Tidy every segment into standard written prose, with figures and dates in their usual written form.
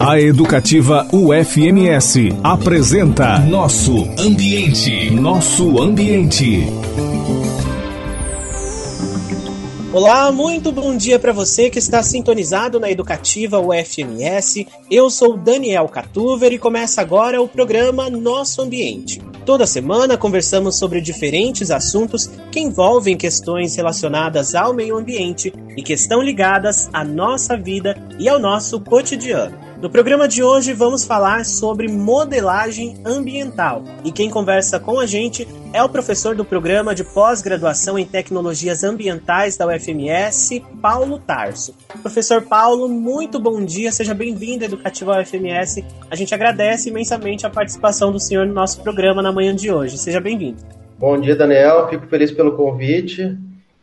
A Educativa UFMS apresenta Nosso Ambiente. Nosso Ambiente. Olá, muito bom dia para você que está sintonizado na Educativa UFMS. Eu sou Daniel Catuver e começa agora o programa Nosso Ambiente. Toda semana conversamos sobre diferentes assuntos que envolvem questões relacionadas ao meio ambiente e que estão ligadas à nossa vida e ao nosso cotidiano. No programa de hoje vamos falar sobre modelagem ambiental e quem conversa com a gente é o professor do programa de pós-graduação em tecnologias ambientais da UFMS, Paulo Tarso. Professor Paulo, muito bom dia, seja bem-vindo à Educativa UFMS. A gente agradece imensamente a participação do senhor no nosso programa na manhã de hoje. Seja bem-vindo. Bom dia, Daniel. Fico feliz pelo convite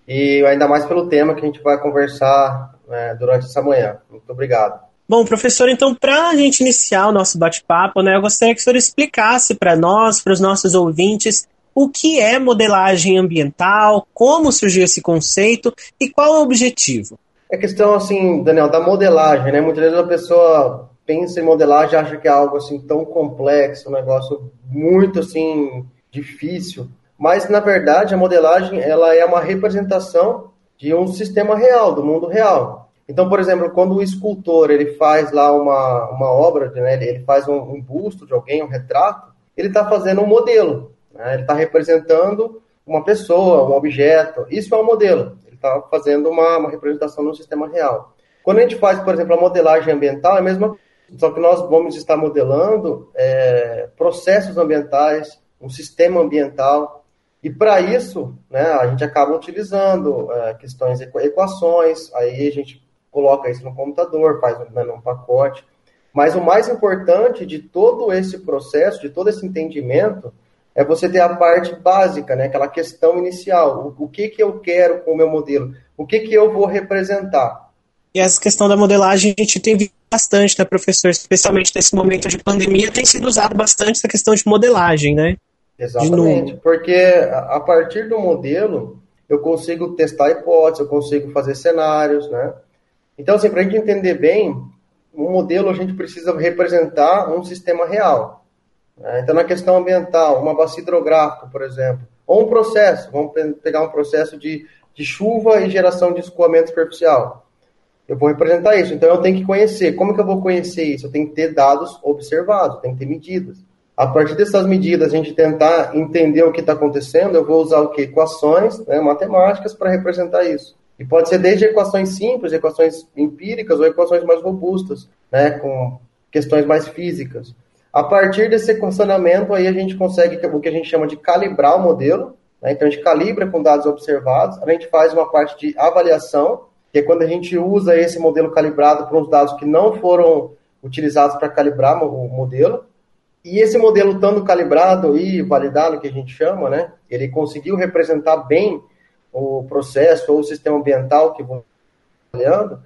e ainda mais pelo tema que a gente vai conversar durante essa manhã. Muito obrigado. Bom, professor, então, para a gente iniciar o nosso bate-papo, eu gostaria que o senhor explicasse para nós, para os nossos ouvintes, o que é modelagem ambiental, como surgiu esse conceito e qual é o objetivo. É questão, assim, Daniel, da modelagem, né? Muitas vezes a pessoa pensa em modelagem e acha que é algo, assim, tão complexo, um negócio muito, assim, difícil. Mas, na verdade, a modelagem, ela é uma representação de um sistema real, do mundo real. Então, por exemplo, quando o escultor ele faz lá uma obra, né, ele faz um busto de alguém, um retrato, ele está fazendo um modelo, né, ele está representando uma pessoa, um objeto. Isso é um modelo, ele está fazendo uma representação no sistema real. Quando a gente faz, por exemplo, a modelagem ambiental, é a mesma coisa, só que nós vamos estar modelando processos ambientais, um sistema ambiental. E para isso, né, a gente acaba utilizando questões, equações, aí a gente coloca isso no computador, faz um pacote. Mas o mais importante de todo esse processo, de todo esse entendimento, é você ter a parte básica, né? Aquela questão inicial. O que eu quero com o meu modelo? O que eu vou representar? E essa questão da modelagem a gente tem visto bastante, né, professor? Especialmente nesse momento de pandemia, tem sido usado bastante essa questão de modelagem, né? Exatamente, porque a partir do modelo, eu consigo testar hipóteses, eu consigo fazer cenários, né? Então, assim, para a gente entender bem, um modelo a gente precisa representar um sistema real. Né? Então, na questão ambiental, uma bacia hidrográfica, por exemplo, ou um processo, vamos pegar um processo de chuva e geração de escoamento superficial. Eu vou representar isso, então eu tenho que conhecer. Como que eu vou conhecer isso? Eu tenho que ter dados observados, eu tenho que ter medidas. A partir dessas medidas, a gente tentar entender o que está acontecendo, eu vou usar o quê? Equações, né, matemáticas para representar isso. E pode ser desde equações simples, equações empíricas ou equações mais robustas, né, com questões mais físicas. A partir desse equacionamento, aí a gente consegue o que a gente chama de calibrar o modelo, né? Então a gente calibra com dados observados, a gente faz uma parte de avaliação, que é quando a gente usa esse modelo calibrado para uns dados que não foram utilizados para calibrar o modelo. E esse modelo estando calibrado e validado, que a gente chama, né, ele conseguiu representar bem o processo ou o sistema ambiental que você está olhando,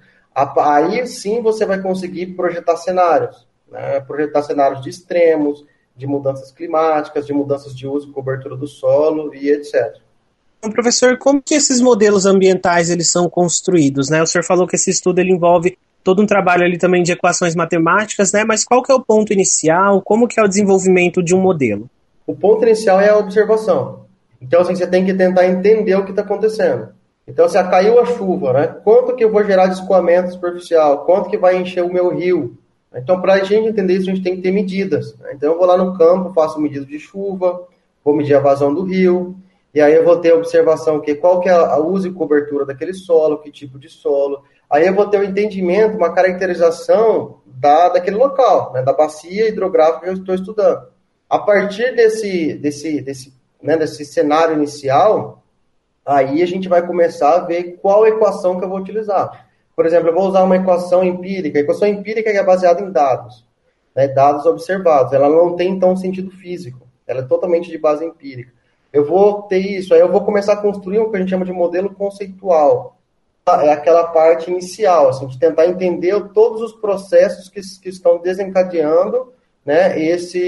aí sim você vai conseguir projetar cenários, né? Projetar cenários de extremos, de mudanças climáticas, de mudanças de uso e cobertura do solo e etc. Então, professor, como que esses modelos ambientais eles são construídos, né? O senhor falou que esse estudo ele envolve todo um trabalho ali também de equações matemáticas, né? Mas qual que é o ponto inicial? Como que é o desenvolvimento de um modelo? O ponto inicial é a observação. Então, assim, você tem que tentar entender o que está acontecendo. Então, se caiu a chuva, né? Quanto que eu vou gerar de escoamento superficial? Quanto que vai encher o meu rio? Então, para a gente entender isso, a gente tem que ter medidas. Né? Então, eu vou lá no campo, faço medida de chuva, vou medir a vazão do rio, e aí eu vou ter a observação que qual que é a uso e cobertura daquele solo, que tipo de solo. Aí eu vou ter o entendimento, uma caracterização daquele local, né? Da bacia hidrográfica que eu estou estudando. A partir desse cenário inicial, aí a gente vai começar a ver qual equação que eu vou utilizar. Por exemplo, eu vou usar uma equação empírica. A equação empírica é baseada em dados, né, dados observados. Ela não tem, então, sentido físico. Ela é totalmente de base empírica. Eu vou ter isso, aí eu vou começar a construir o que a gente chama de modelo conceitual. É aquela parte inicial, assim, de tentar entender todos os processos que estão desencadeando, né,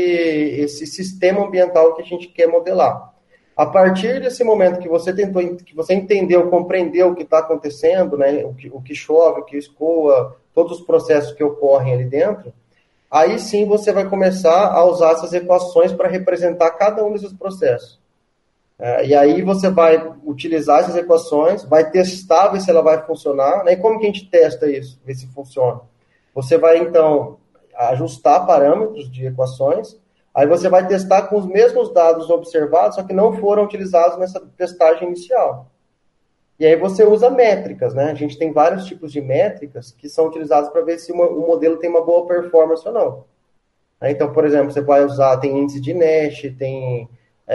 esse sistema ambiental que a gente quer modelar. A partir desse momento que você entendeu, compreendeu o que está acontecendo, né, o que chove, o que escoa, todos os processos que ocorrem ali dentro, aí sim você vai começar a usar essas equações para representar cada um desses processos. E aí você vai utilizar essas equações, vai testar, ver se ela vai funcionar, né? E como que a gente testa isso, ver se funciona? Você vai, então, ajustar parâmetros de equações, aí você vai testar com os mesmos dados observados, só que não foram utilizados nessa testagem inicial. E aí você usa métricas, né? A gente tem vários tipos de métricas que são utilizadas para ver se o modelo tem uma boa performance ou não. Então, por exemplo, você vai usar, tem índice de Nash, tem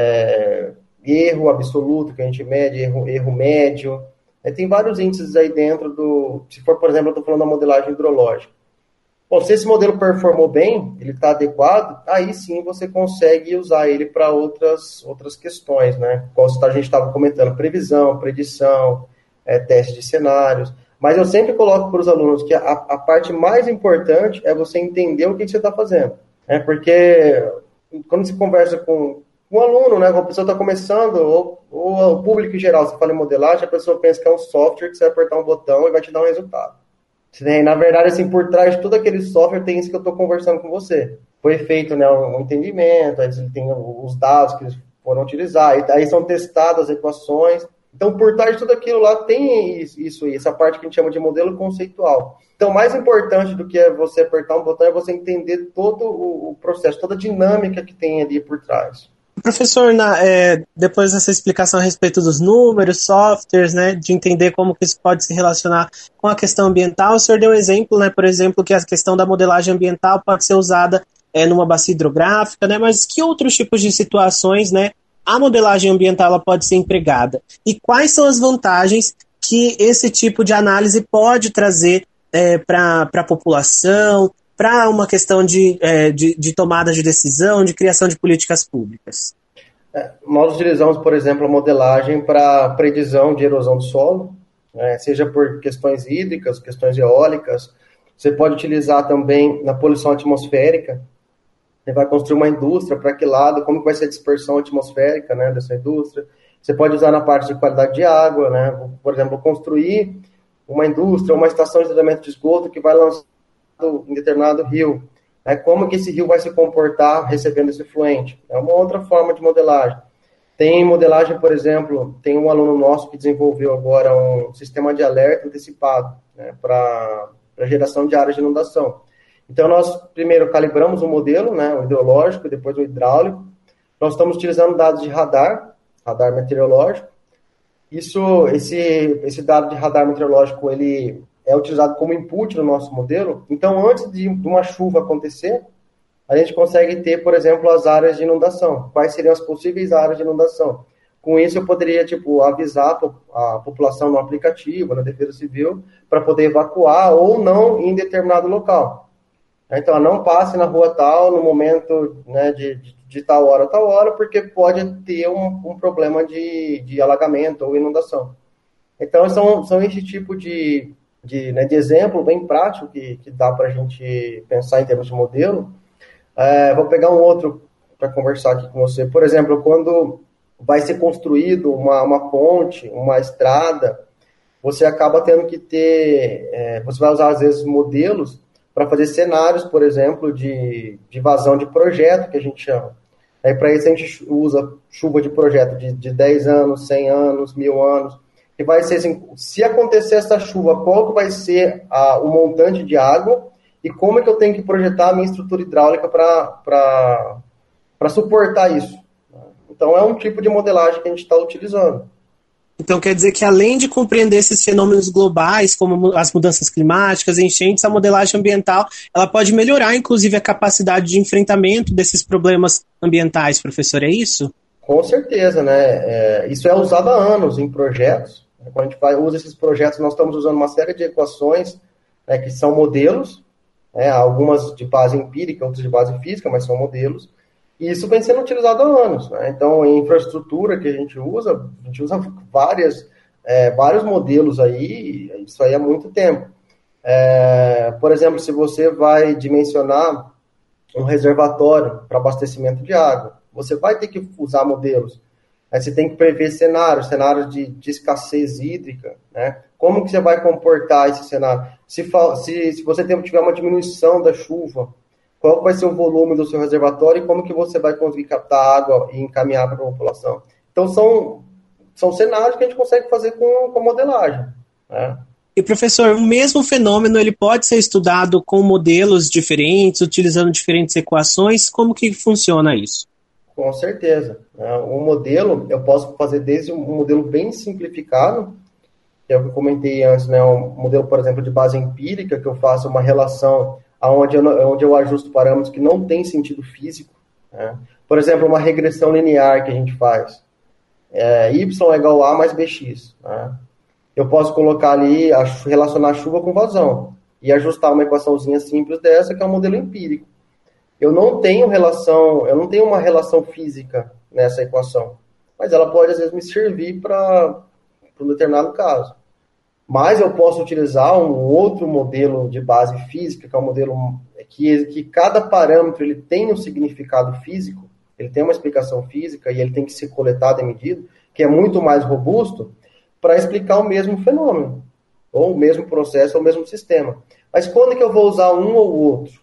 erro absoluto que a gente mede, erro médio. Tem vários índices aí dentro do... Se for, por exemplo, eu estou falando da modelagem hidrológica. Bom, se esse modelo performou bem, ele está adequado, aí sim você consegue usar ele para outras questões, né? Como a gente estava comentando, previsão, predição, teste de cenários. Mas eu sempre coloco para os alunos que a parte mais importante é você entender o que você está fazendo. Porque quando você conversa com um aluno, né, a pessoa está começando, ou o público em geral, você fala em modelagem, a pessoa pensa que é um software que você vai apertar um botão e vai te dar um resultado. Na verdade, assim, por trás de todo aquele software tem isso que eu estou conversando com você. Foi feito, né, um entendimento, aí tem os dados que eles foram utilizar, aí são testadas as equações. Então, por trás de tudo aquilo lá tem isso aí, essa parte que a gente chama de modelo conceitual. Então, mais importante do que você apertar um botão é você entender todo o processo, toda a dinâmica que tem ali por trás. Professor, depois dessa explicação a respeito dos números, softwares, né, de entender como que isso pode se relacionar com a questão ambiental, o senhor deu um exemplo, né, por exemplo, que a questão da modelagem ambiental pode ser usada numa bacia hidrográfica, né, mas que outros tipos de situações, né, a modelagem ambiental ela pode ser empregada? E quais são as vantagens que esse tipo de análise pode trazer para a população, para uma questão de tomada de decisão, de criação de políticas públicas? Nós utilizamos, por exemplo, a modelagem para previsão de erosão do solo, seja por questões hídricas, questões eólicas. Você pode utilizar também na poluição atmosférica. Você vai construir uma indústria, para que lado, como vai ser a dispersão atmosférica, né, dessa indústria. Você pode usar na parte de qualidade de água, né, por exemplo, construir uma indústria, uma estação de tratamento de esgoto que vai lançar em determinado rio. Como que esse rio vai se comportar recebendo esse efluente? É uma outra forma de modelagem. Tem modelagem, por exemplo, tem um aluno nosso que desenvolveu agora um sistema de alerta antecipado, né, para geração de áreas de inundação. Então, nós primeiro calibramos o modelo, né, o hidrológico, depois o hidráulico. Nós estamos utilizando dados de radar meteorológico. Esse dado de radar meteorológico, ele é utilizado como input no nosso modelo. Então, antes de uma chuva acontecer, a gente consegue ter, por exemplo, as áreas de inundação. Quais seriam as possíveis áreas de inundação? Com isso, eu poderia, avisar a população no aplicativo, na Defesa Civil, para poder evacuar ou não em determinado local. Então, não passe na rua tal, no momento, né, de tal hora, porque pode ter um problema de alagamento ou inundação. Então, são esse tipo de exemplo bem prático que dá para a gente pensar em termos de modelo. Vou pegar um outro para conversar aqui com você. Por exemplo, quando vai ser construído uma ponte, uma estrada, você acaba tendo que ter... você vai usar, às vezes, modelos para fazer cenários, por exemplo, de vazão de projeto, que a gente chama. Para isso, a gente usa chuva de projeto de 10 anos, 100 anos, 1000 anos. Que vai ser assim, se acontecer essa chuva, qual que vai ser o montante de água e como é que eu tenho que projetar a minha estrutura hidráulica para suportar isso. Então, é um tipo de modelagem que a gente está utilizando. Então, quer dizer que além de compreender esses fenômenos globais, como as mudanças climáticas, enchentes, a modelagem ambiental ela pode melhorar, inclusive, a capacidade de enfrentamento desses problemas ambientais, professor, é isso? Com certeza, né? Isso é usado há anos em projetos. Quando a gente usa esses projetos, nós estamos usando uma série de equações, né, que são modelos, algumas de base empírica, outras de base física, mas são modelos. E isso vem sendo utilizado há anos. Né? Então, em infraestrutura que a gente usa vários modelos aí, isso aí há muito tempo. Por exemplo, se você vai dimensionar um reservatório para abastecimento de água, você vai ter que usar modelos. Aí você tem que prever cenários de escassez hídrica, né? Como que você vai comportar esse cenário? Se você tiver uma diminuição da chuva, qual vai ser o volume do seu reservatório e como que você vai conseguir captar água e encaminhar para a população. Então, são cenários que a gente consegue fazer com modelagem, né? E, professor, o mesmo fenômeno ele pode ser estudado com modelos diferentes, utilizando diferentes equações? Como que funciona isso? Com certeza. O modelo, eu posso fazer desde um modelo bem simplificado, que é o que eu comentei antes, né? Um modelo, por exemplo, de base empírica, que eu faço uma relação onde eu ajusto parâmetros que não têm sentido físico, né? Por exemplo, uma regressão linear que a gente faz. Y é igual a mais bx, né? Eu posso colocar ali, relacionar chuva com vazão e ajustar uma equaçãozinha simples dessa, que é um modelo empírico. Eu não tenho uma relação física nessa equação, mas ela pode, às vezes, me servir para um determinado caso. Mas eu posso utilizar um outro modelo de base física, que é um modelo que cada parâmetro ele tem um significado físico, ele tem uma explicação física e ele tem que ser coletado e medido, que é muito mais robusto, para explicar o mesmo fenômeno, ou o mesmo processo, ou o mesmo sistema. Mas quando que eu vou usar um ou outro?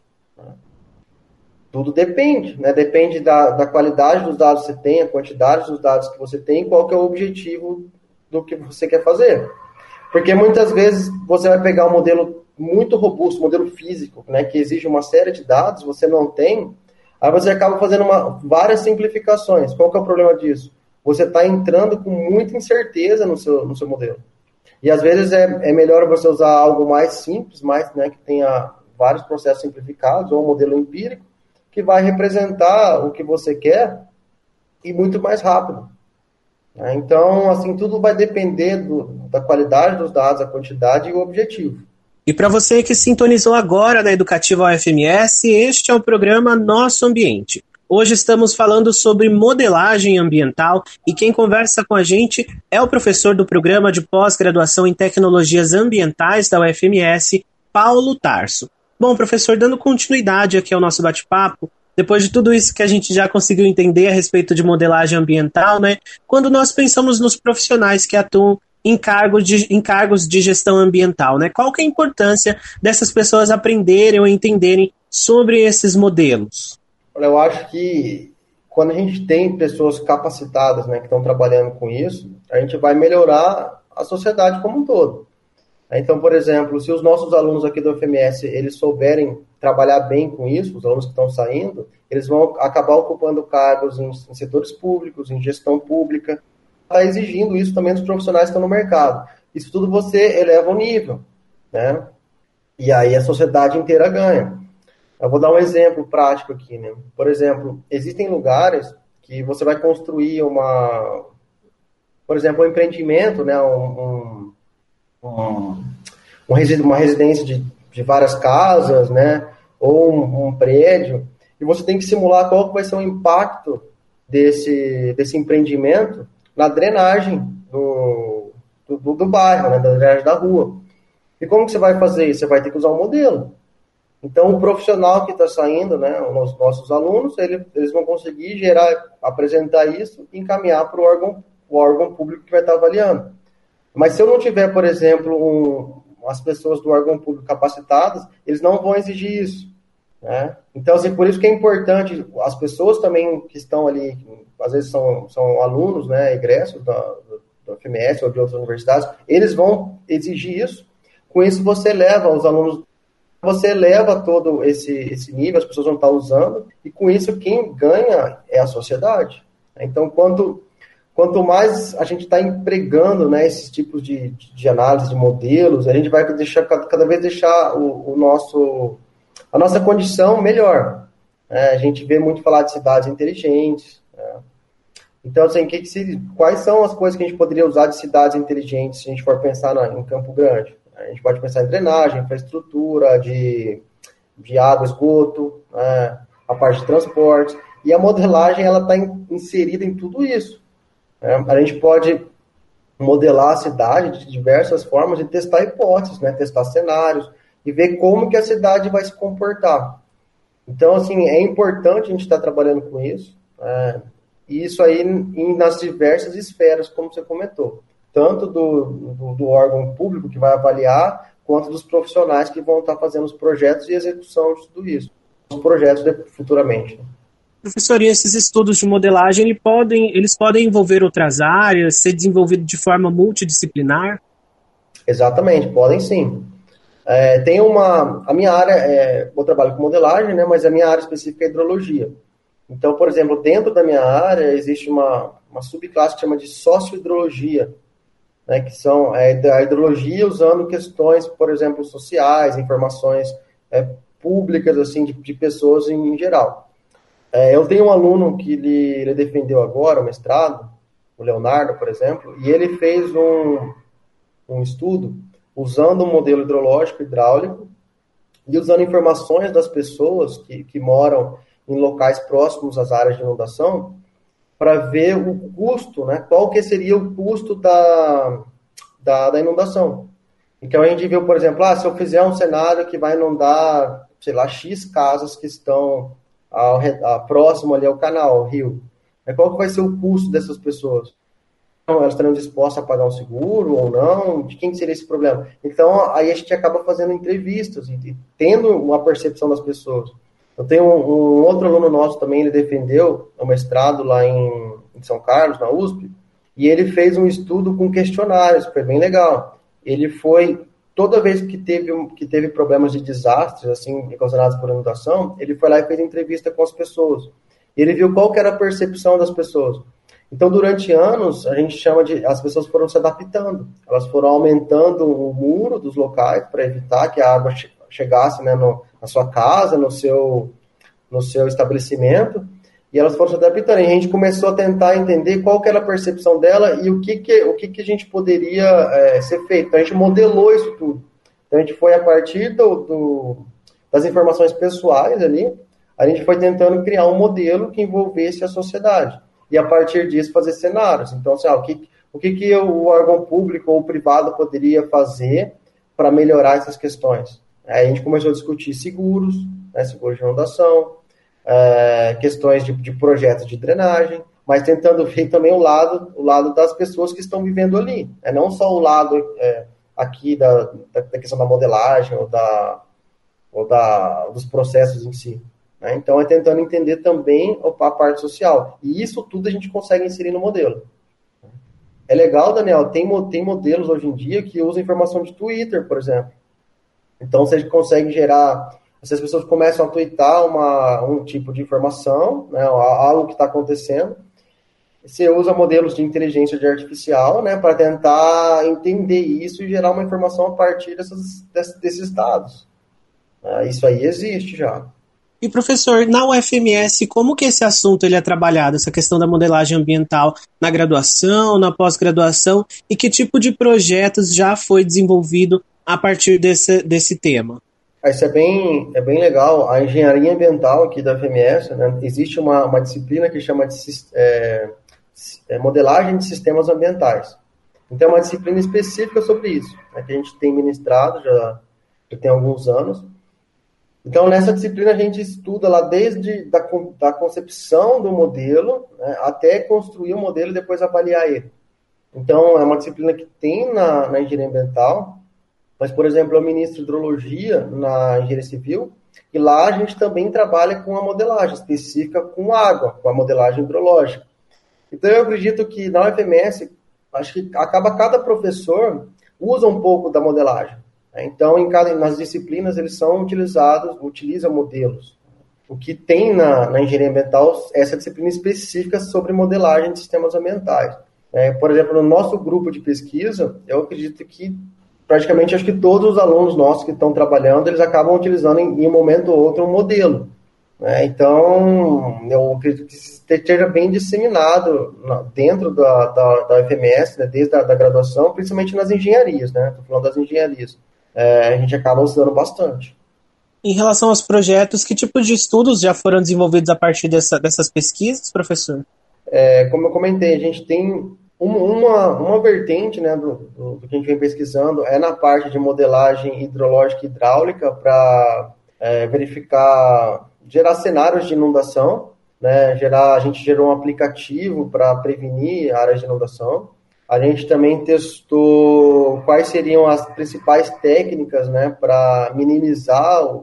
Tudo depende, né? Depende da qualidade dos dados que você tem, a quantidade dos dados que você tem, qual que é o objetivo do que você quer fazer. Porque muitas vezes você vai pegar um modelo muito robusto, um modelo físico, né, que exige uma série de dados, você não tem, aí você acaba fazendo várias simplificações. Qual que é o problema disso? Você está entrando com muita incerteza no seu modelo. E às vezes é melhor você usar algo mais simples, né, que tenha vários processos simplificados, ou um modelo empírico, que vai representar o que você quer e muito mais rápido. Então, assim, tudo vai depender da qualidade dos dados, a quantidade e o objetivo. E para você que sintonizou agora na Educativa UFMS, este é o programa Nosso Ambiente. Hoje estamos falando sobre modelagem ambiental e quem conversa com a gente é o professor do programa de pós-graduação em tecnologias ambientais da UFMS, Paulo Tarso. Bom, professor, dando continuidade aqui ao nosso bate-papo, depois de tudo isso que a gente já conseguiu entender a respeito de modelagem ambiental, né? Quando nós pensamos nos profissionais que atuam em cargos de gestão ambiental, né? Qual que é a importância dessas pessoas aprenderem ou entenderem sobre esses modelos? Eu acho que quando a gente tem pessoas capacitadas, né, que estão trabalhando com isso, a gente vai melhorar a sociedade como um todo. Então, por exemplo, se os nossos alunos aqui do UFMS, eles souberem trabalhar bem com isso, os alunos que estão saindo, eles vão acabar ocupando cargos em setores públicos, em gestão pública, está exigindo isso também dos profissionais que estão no mercado. Isso tudo você eleva o nível, né? E aí a sociedade inteira ganha. Eu vou dar um exemplo prático aqui, né? Por exemplo, existem lugares que você vai construir por exemplo, um empreendimento, né? Uma residência de várias casas, né? Ou um prédio, e você tem que simular qual vai ser o impacto desse empreendimento na drenagem do bairro, né? Da drenagem da rua. E como que você vai fazer isso? Você vai ter que usar um modelo. Então, o profissional que está saindo, né, os nossos alunos, eles vão conseguir apresentar isso e encaminhar para o órgão público que vai estar avaliando. Mas se eu não tiver, por exemplo, as pessoas do órgão público capacitadas, eles não vão exigir isso, né? Então, assim, por isso que é importante, as pessoas também que estão ali, às vezes são alunos, né, egressos da UFMS ou de outras universidades, eles vão exigir isso. Com isso, você leva os alunos, você eleva todo esse nível, as pessoas vão estar usando, e com isso quem ganha é a sociedade. Então, quanto mais a gente está empregando, né, esses tipos de análise de modelos, a gente vai cada vez deixar a nossa condição melhor. A gente vê muito falar de cidades inteligentes. Né? Então, assim, quais são as coisas que a gente poderia usar de cidades inteligentes se a gente for pensar em Campo Grande? A gente pode pensar em drenagem, infraestrutura, de água, esgoto, né? A parte de transportes. E a modelagem ela está inserida em tudo isso. A gente pode modelar a cidade de diversas formas e testar hipóteses, né? Testar cenários e ver como que a cidade vai se comportar. Então, assim, é importante a gente estar trabalhando com isso, e isso aí nas diversas esferas, como você comentou. Tanto do órgão público que vai avaliar, quanto dos profissionais que vão estar fazendo os projetos e execução de tudo isso. projetos futuramente. Professor, e esses estudos de modelagem, eles podem envolver outras áreas, ser desenvolvido de forma multidisciplinar? Exatamente, podem sim. A minha área, eu trabalho com modelagem, né, mas a minha área específica é hidrologia. Então, por exemplo, dentro da minha área existe uma subclasse que chama de sociohidrologia, né, que são a hidrologia usando questões, por exemplo, sociais, informações públicas, assim, de pessoas em geral. Eu tenho um aluno que ele defendeu agora o mestrado, o Leonardo, por exemplo, e ele fez um estudo usando um modelo hidrológico hidráulico e usando informações das pessoas que moram em locais próximos às áreas de inundação para ver o custo, né? Qual que seria o custo da inundação. Então a gente viu, por exemplo, se eu fizer um cenário que vai inundar, sei lá, X casas que estão próximo ali ao canal, ao rio, qual que vai ser o custo dessas pessoas? Elas estariam dispostas a pagar um seguro ou não? De quem seria esse problema? Então, aí a gente acaba fazendo entrevistas e tendo uma percepção das pessoas. Eu tenho um outro aluno nosso também, ele defendeu o mestrado lá em São Carlos, na USP, e ele fez um estudo com questionários, foi bem legal. Ele foi, toda vez que teve problemas de desastres, assim, causados por inundação, ele foi lá e fez entrevista com as pessoas. E ele viu qual que era a percepção das pessoas. Então, durante anos, a gente chama as pessoas foram se adaptando. Elas foram aumentando o muro dos locais para evitar que a água chegasse, né, na sua casa, no seu estabelecimento, e elas foram se adaptando. E a gente começou a tentar entender qual que era a percepção dela e o que a gente poderia ser feito. Então, a gente modelou isso tudo. Então, a gente foi, a partir das informações pessoais ali, a gente foi tentando criar um modelo que envolvesse a sociedade. E, a partir disso, fazer cenários. Então, assim, o que o órgão público ou privado poderia fazer para melhorar essas questões? Aí a gente começou a discutir seguros, né, seguros de inundação, questões de projetos de drenagem, mas tentando ver também o lado das pessoas que estão vivendo ali. Não só o lado aqui da questão da modelagem ou dos processos em si. Né? Então, tentando entender também a parte social. E isso tudo a gente consegue inserir no modelo. É legal, Daniel, tem modelos hoje em dia que usam informação de Twitter, por exemplo. Então, você consegue gerar... Se as pessoas começam a twittar um tipo de informação, né, algo que está acontecendo, você usa modelos de inteligência artificial, né, para tentar entender isso e gerar uma informação a partir desses dados. Isso aí existe já. E, professor, na UFMS, como que esse assunto ele é trabalhado, essa questão da modelagem ambiental na graduação, na pós-graduação, e que tipo de projetos já foi desenvolvido a partir desse tema? Isso é bem legal. A engenharia ambiental aqui da UFMS, né, existe uma disciplina que chama de modelagem de sistemas ambientais. Então, é uma disciplina específica sobre isso, né, que a gente tem ministrado já tem alguns anos. Então, nessa disciplina, a gente estuda lá desde da concepção do modelo, né, até construir o modelo e depois avaliar ele. Então, é uma disciplina que tem na engenharia ambiental, mas, por exemplo, eu ministro hidrologia na engenharia civil, e lá a gente também trabalha com a modelagem específica com água, com a modelagem hidrológica. Então, eu acredito que na UFMS, acho que cada professor usa um pouco da modelagem. Então, nas disciplinas, eles utilizam modelos. O que tem na engenharia ambiental é essa disciplina específica sobre modelagem de sistemas ambientais. Por exemplo, no nosso grupo de pesquisa, eu acredito que praticamente acho que todos os alunos nossos que estão trabalhando, eles acabam utilizando em um momento ou outro um modelo. Então, eu acredito que esteja bem disseminado dentro da UFMS, né, desde a graduação, principalmente nas engenharias, né? Estou falando das engenharias. A gente acaba usando bastante. Em relação aos projetos, que tipo de estudos já foram desenvolvidos a partir dessas pesquisas, professor? Como eu comentei, a gente tem uma vertente, né, do que a gente vem pesquisando na parte de modelagem hidrológica e hidráulica para gerar cenários de inundação, né, a gente gerou um aplicativo para prevenir áreas de inundação. A gente também testou quais seriam as principais técnicas, né, para minimizar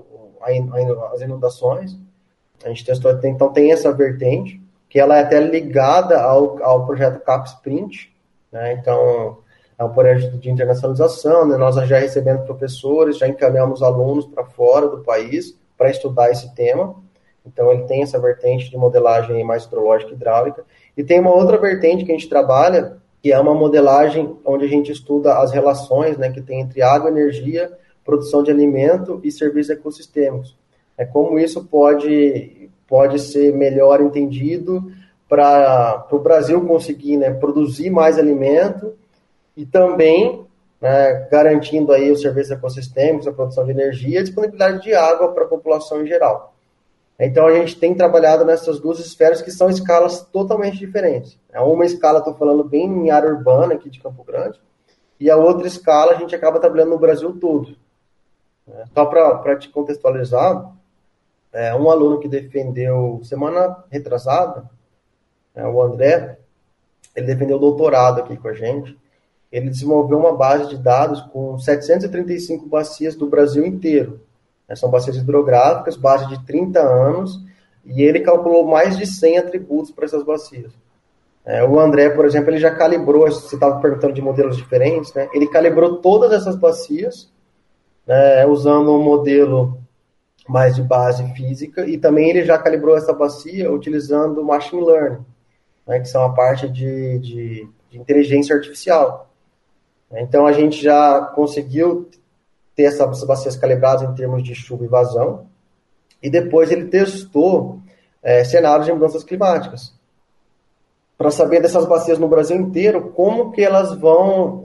as inundações. A gente testou, então tem essa vertente, que ela é até ligada ao projeto CapSprint, né? Então, é um projeto de internacionalização, né? Nós já recebemos professores, já encaminhamos alunos para fora do país para estudar esse tema. Então, ele tem essa vertente de modelagem mais hidrológica e hidráulica. E tem uma outra vertente que a gente trabalha, que é uma modelagem onde a gente estuda as relações, né, que tem entre água, energia, produção de alimento e serviços ecossistêmicos. Como isso pode ser melhor entendido para o Brasil conseguir, né, produzir mais alimento e também, né, garantindo aí os serviços ecossistêmicos, a produção de energia e a disponibilidade de água para a população em geral. Então, a gente tem trabalhado nessas duas esferas que são escalas totalmente diferentes. Uma escala, estou falando bem em área urbana aqui de Campo Grande, e a outra escala a gente acaba trabalhando no Brasil todo. Só para te contextualizar, um aluno que defendeu semana retrasada, o André, ele defendeu doutorado aqui com a gente. Ele desenvolveu uma base de dados com 735 bacias do Brasil inteiro. São bacias hidrográficas, base de 30 anos, e ele calculou mais de 100 atributos para essas bacias. O André, por exemplo, ele já calibrou, você estava perguntando de modelos diferentes, né? Ele calibrou todas essas bacias, usando um modelo mais de base física, e também ele já calibrou essa bacia utilizando machine learning, né, que são a parte de inteligência artificial. Então, a gente já conseguiu ter essas bacias calibradas em termos de chuva e vazão, e depois ele testou cenários de mudanças climáticas, para saber dessas bacias no Brasil inteiro, como que elas vão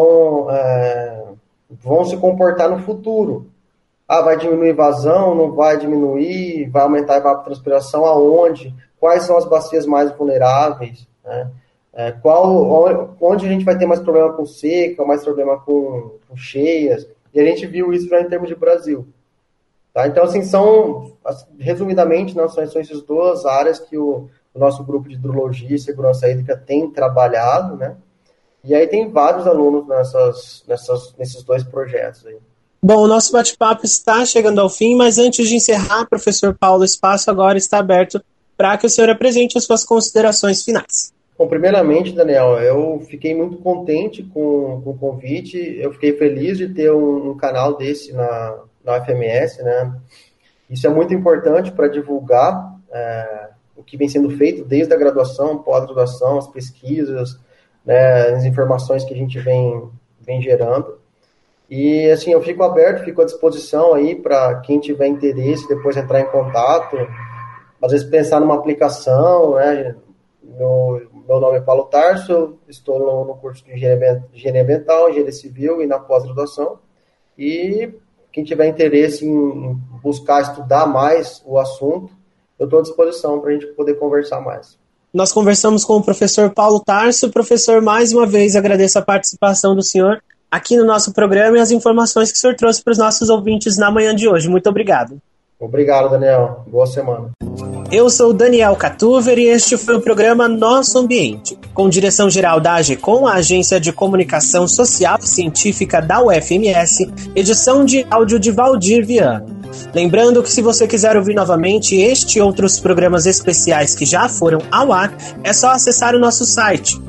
se comportar no futuro. Vai diminuir vazão, não vai diminuir, vai aumentar a evapotranspiração, aonde, quais são as bacias mais vulneráveis, né? Onde a gente vai ter mais problema com seca, mais problema com cheias, e a gente viu isso já em termos de Brasil. Tá? Então, assim, resumidamente, são essas duas áreas que o nosso grupo de hidrologia e segurança hídrica tem trabalhado, né? E aí tem vários alunos nesses dois projetos aí. Bom, o nosso bate-papo está chegando ao fim, mas antes de encerrar, professor Paulo, o espaço agora está aberto para que o senhor apresente as suas considerações finais. Bom, primeiramente, Daniel, eu fiquei muito contente com o convite, eu fiquei feliz de ter um canal desse na UFMS, né? Isso é muito importante para divulgar o que vem sendo feito desde a graduação, pós-graduação, as pesquisas, né, as informações que a gente vem gerando. E, assim, eu fico aberto, fico à disposição aí para quem tiver interesse, depois entrar em contato, às vezes pensar numa aplicação, né? Meu nome é Paulo Tarso, eu estou no curso de Engenharia Ambiental, Engenharia Civil e na pós-graduação. E quem tiver interesse em buscar estudar mais o assunto, eu estou à disposição para a gente poder conversar mais. Nós conversamos com o professor Paulo Tarso. Professor, mais uma vez agradeço a participação do senhor aqui no nosso programa e as informações que o senhor trouxe para os nossos ouvintes na manhã de hoje. Muito obrigado. Obrigado, Daniel. Boa semana. Eu sou Daniel Catuver e este foi o programa Nosso Ambiente, com direção-geral da AGECOM, a Agência de Comunicação Social e Científica da UFMS, edição de áudio de Valdir Viana. Lembrando que se você quiser ouvir novamente este e outros programas especiais que já foram ao ar, é só acessar o nosso site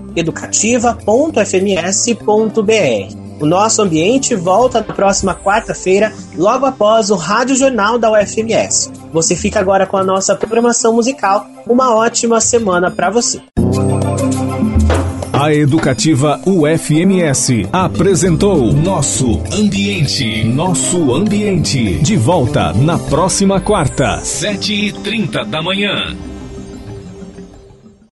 educativa.fms.br. O Nosso Ambiente volta na próxima quarta-feira, logo após o Rádio Jornal da UFMS. Você fica agora com a nossa programação musical. Uma ótima semana para você. A Educativa UFMS apresentou Nosso Ambiente. Nosso Ambiente. De volta na próxima quarta, 7h30 da manhã.